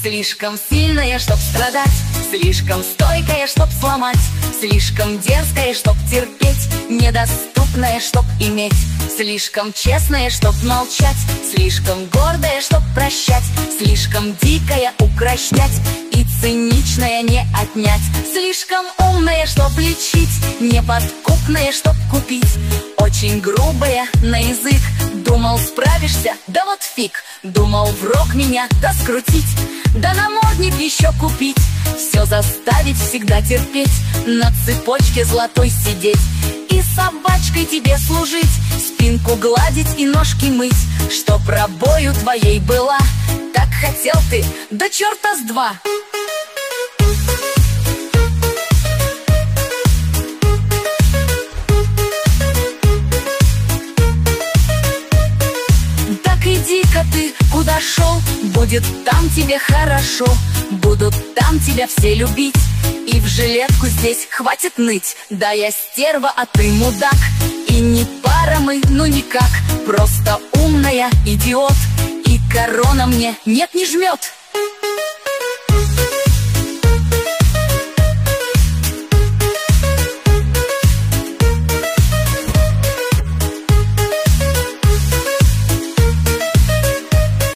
Слишком сильная, чтоб страдать, слишком стойкая, чтоб сломать, слишком дерзкая, чтоб терпеть, недоступная, чтоб иметь, слишком честная, чтоб молчать, слишком гордая, чтоб прощать, слишком дикая, укрощать, и циничная не отнять, слишком умная, чтоб лечить, неподкупная, чтоб купить, очень грубая на язык. Думал, справишься, да вот фиг. Думал, в рог меня да скрутить, да намордник еще купить, все заставить, всегда терпеть, на цепочке золотой сидеть, и собачкой тебе служить, спинку гладить и ножки мыть, чтоб рабою твоей была. Так хотел ты, да черта с два. Иди-ка ты, куда шел, будет там тебе хорошо, будут там тебя все любить, и в жилетку здесь хватит ныть. Да я стерва, а ты мудак, и не пара мы, ну никак, просто умная идиот, и корона мне нет не жмет.